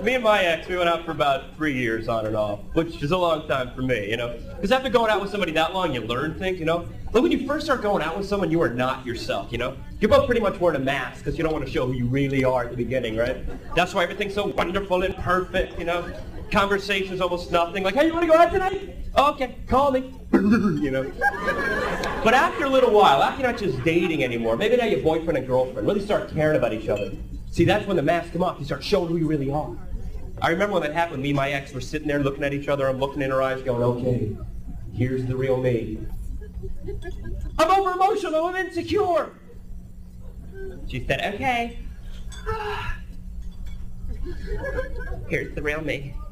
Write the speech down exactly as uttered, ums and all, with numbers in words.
me and my ex, we went out for about three years on and off, which is a long time for me, you know? Because after going out with somebody that long, you learn things, you know? Like when you first start going out with someone, you are not yourself, you know? You're both pretty much wearing a mask because you don't want to show who you really are at the beginning, right? That's why everything's so wonderful and perfect, you know? Conversation's almost nothing. Like, hey, you want to go out tonight? Oh, okay, call me. You know? But after a little while, after you're not just dating anymore, maybe now you're boyfriend and girlfriend, really start caring about each other. See, that's when the mask come off. You start showing who you really are. I remember when that happened, me and my ex were sitting there looking at each other. I'm looking in her eyes going, okay, here's the real me. I'm over-emotional. I'm insecure. She said, okay. Here's the real me.